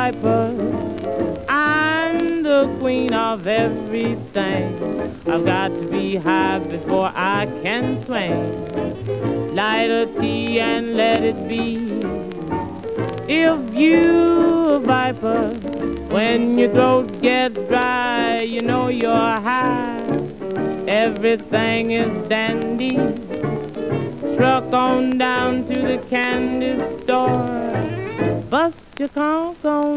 Viper. I'm the queen of everything. I've got to be high before I can swing. Light a tea and let it be. If you a viper, when your throat gets dry, you know you're high. Everything is dandy. Truck on down to the candy store. Bust your conch on